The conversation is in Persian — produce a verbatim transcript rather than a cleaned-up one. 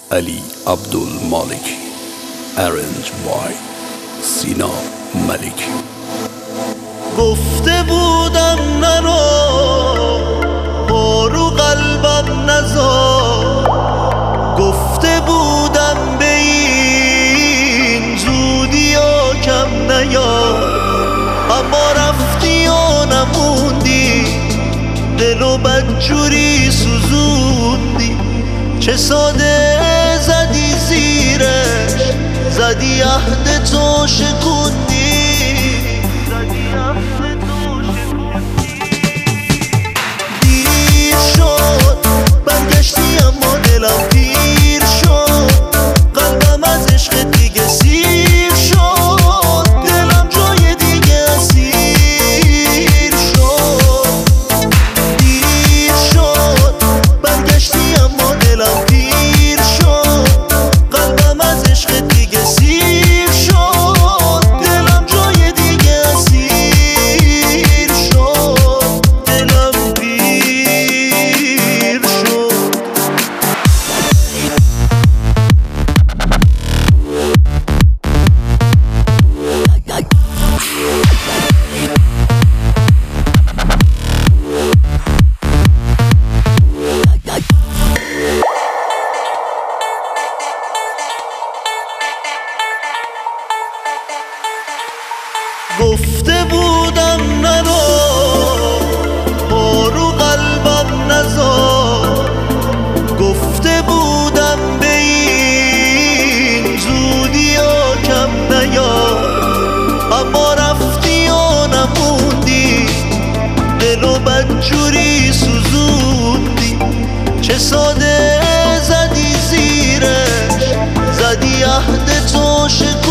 Ali Abdul Maliki, arranged by Sina Maliki. گفته بودم نرو پارو قلبم نزار، گفته بودم به این زودی ها کم نیار، اما رفتی و نموندی، دل و بدجوری سوزوندی. چه ساده زدی زیرش، زدی عهد تو شکوندی. دیر شد برگشتی اما دلم پیر شد، قلبم از عشق دیگه سیر شد، دلم جای دیگه اسیر شد. دیر شد برگشتی اما دلم پیر شد، قلبم از عشق دیگه سیر شد، دلم جای دیگه اسیر شد، دلم پیر شد. گفته بودم نرو پارو قلبم نزار، گفته بودم به این زودی ها کم نیار، اما رفتی و نموندی، دل و بدجوری سوزوندی. چه ساده زدی زیرش، زدی عهد تو شکوندی.